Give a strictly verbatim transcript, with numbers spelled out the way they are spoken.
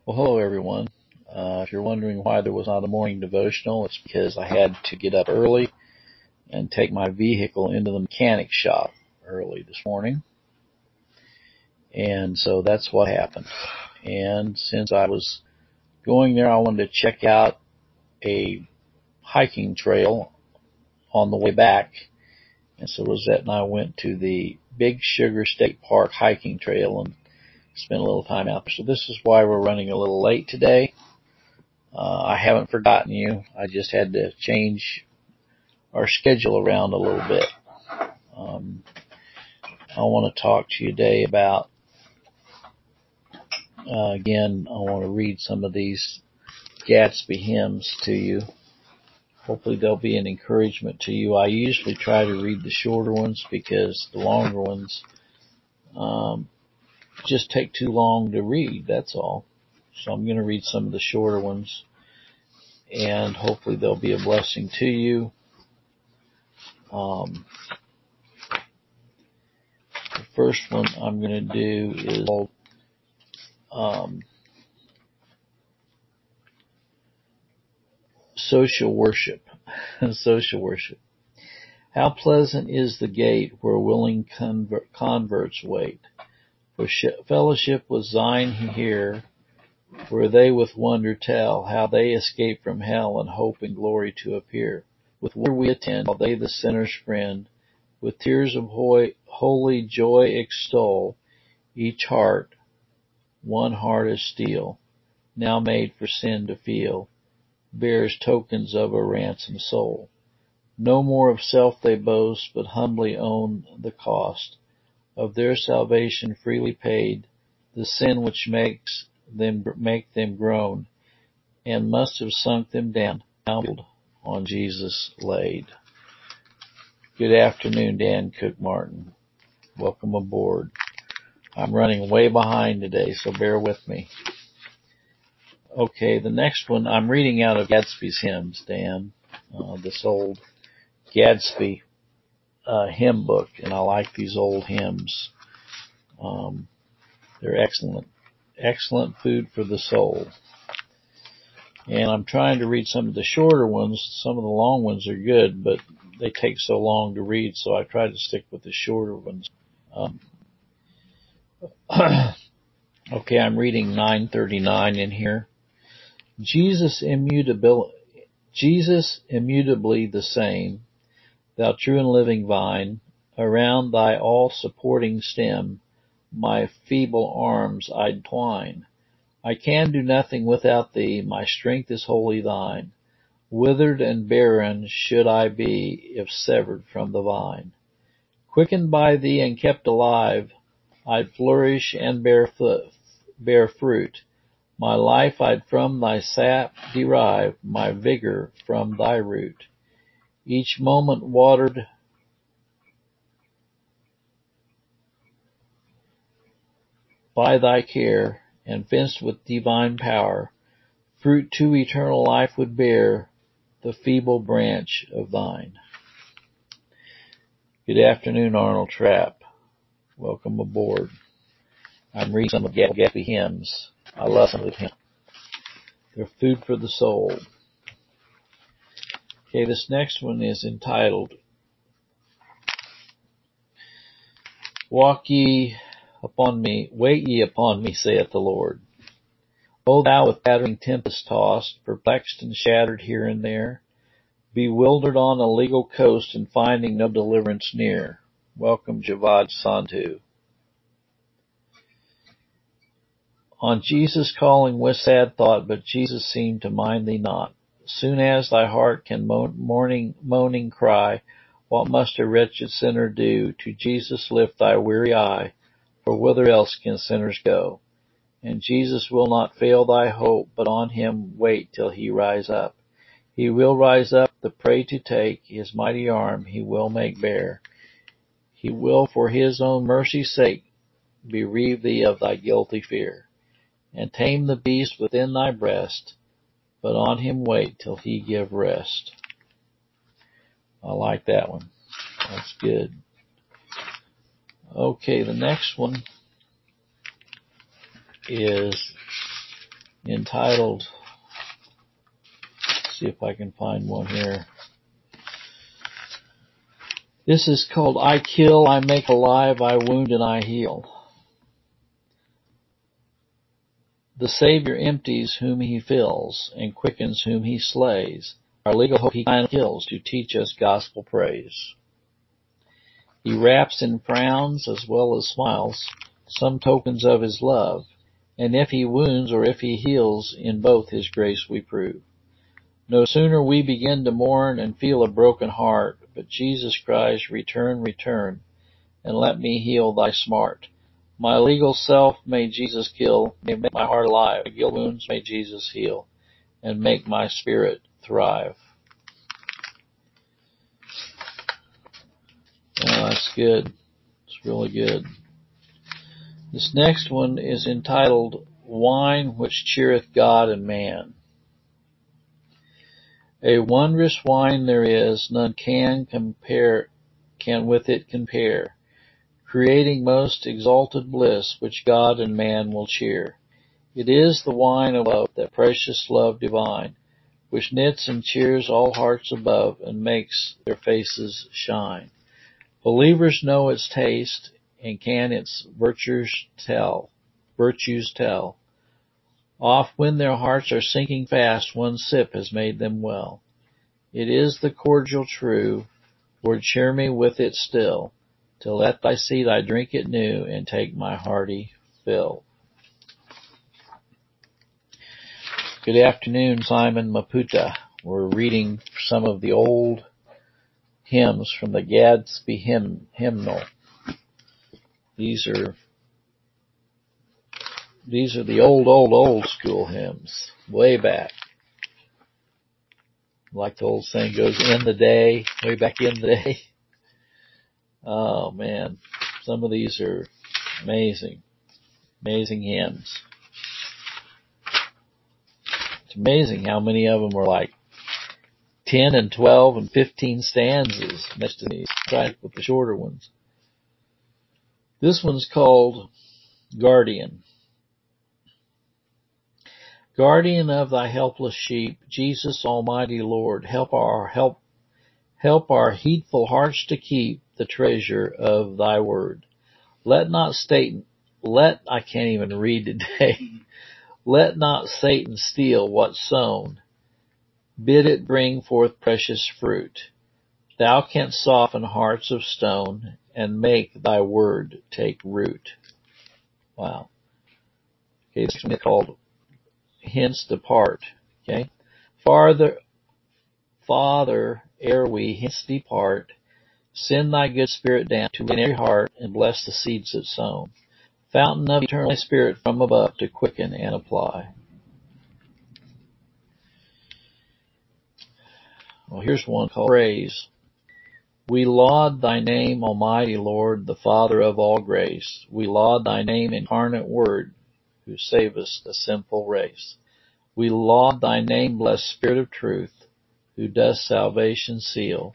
Well, hello everyone. Uh, if you're wondering why there was not a morning devotional, it's because I had to get up early and take my vehicle into the mechanic shop early this morning. And so that's what happened. And since I was going there, I wanted to check out a hiking trail on the way back. And so Rosette and I went to the Big Sugar State Park hiking trail and spent a little time out there. So this is why we're running a little late today. Uh, I haven't forgotten you. I just had to change our schedule around a little bit. Um, I want to talk to you today about, uh, again, I want to read some of these Gadsby hymns to you. Hopefully they'll be an encouragement to you. I usually try to read the shorter ones because the longer ones um, just take too long to read, that's all. So I'm going to read some of the shorter ones, and hopefully they'll be a blessing to you. Um, the first one I'm going to do is called um, Social Worship. Social Worship. How pleasant is the gate where willing convert, converts wait, for sh- fellowship with Thine here, where they with wonder tell how they escape from hell and hope in glory to appear. With wonder we attend, while they the sinner's friend, with tears of hoy, holy joy extol, each heart, one heart of steel, now made for sin to feel, bears tokens of a ransomed soul. No more of self they boast, but humbly own the cost of their salvation freely paid, the sin which makes them make them groan, and must have sunk them down, on Jesus laid. Good afternoon, Dan Cook Martin. Welcome aboard. I'm running way behind today, so bear with me. Okay, the next one, I'm reading out of Gadsby's hymns, Dan. Uh, this old Gadsby uh, hymn book, and I like these old hymns. Um, they're excellent, excellent food for the soul. And I'm trying to read some of the shorter ones. Some of the long ones are good, but they take so long to read, so I try to stick with the shorter ones. Um, okay, I'm reading nine thirty-nine in here. Jesus immutable, Jesus immutably the same, thou true and living vine, around thy all-supporting stem, my feeble arms I'd twine. I can do nothing without thee, my strength is wholly thine. Withered and barren should I be, if severed from the vine. Quickened by thee and kept alive, I'd flourish and bear, f- bear fruit. My life I'd from thy sap derive, my vigor from thy root. Each moment watered by thy care, and fenced with divine power, fruit to eternal life would bear, the feeble branch of thine. Good afternoon, Arnold Trapp. Welcome aboard. I'm reading some of Gadsby hymns. I love some of hymns. They're food for the soul. Okay, this next one is entitled, Walk ye upon me, wait ye upon me, saith the Lord. O thou with battering tempest tossed, perplexed and shattered here and there, bewildered on a legal coast and finding no deliverance near. Welcome, Javad Sandhu. On Jesus calling with sad thought, but Jesus seemed to mind thee not. Soon as thy heart can mourning, moaning cry, what must a wretched sinner do? To Jesus lift thy weary eye, for whither else can sinners go? And Jesus will not fail thy hope, but on him wait till he rise up. He will rise up the prey to take, his mighty arm he will make bare. He will for his own mercy's sake bereave thee of thy guilty fear, and tame the beast within thy breast, but on him wait till he give rest. I like that one. That's good. Okay, the next one is entitled, let's see if I can find one here. This is called I Kill, I Make Alive, I Wound, and I Heal. The Savior empties whom he fills, and quickens whom he slays. Our legal hope he kindly kills to teach us gospel praise. He wraps in frowns as well as smiles some tokens of his love, and if he wounds or if he heals, in both his grace we prove. No sooner we begin to mourn and feel a broken heart, but Jesus cries, return, return, and let me heal thy smart. My legal self may Jesus kill, may make my heart alive. My guilt wounds may Jesus heal, and make my spirit thrive. Oh, that's good. It's really good. This next one is entitled, Wine Which Cheereth God and Man. A wondrous wine there is, none can compare, can with it compare, creating most exalted bliss, which God and man will cheer. It is the wine of love, that precious love divine, which knits and cheers all hearts above, and makes their faces shine. Believers know its taste, and can its virtues tell, virtues tell. Oft when their hearts are sinking fast, one sip has made them well. It is the cordial true, Lord, cheer me with it still, till at thy seat I drink it new, and take my hearty fill. Good afternoon, Simon Maputa. We're reading some of the old hymns from the Gadsby hymn, hymnal. These are these are the old, old, old school hymns, way back. Like the old saying goes, in the day, way back in the day. Oh man, some of these are amazing, amazing hymns. It's amazing how many of them were like ten and twelve and fifteen stanzas next to these, right, with the shorter ones. This one's called Guardian. Guardian of thy helpless sheep, Jesus Almighty Lord, help our help help our heedful hearts to keep the treasure of thy word. Let not Satan let I can't even read today. Let not Satan steal what's sown. Bid it bring forth precious fruit. Thou canst soften hearts of stone and make thy word take root. Wow. Okay, this is called Hence Depart. Okay. Farther, Father, ere we hence depart, send thy good spirit down to every heart and bless the seeds that's sown. Fountain of eternal spirit from above to quicken and apply. Well, here's one called Praise. We laud thy name, Almighty Lord, the Father of all grace. We laud thy name, incarnate Word, who savest a sinful race. We laud thy name, blessed Spirit of truth, who dost salvation seal.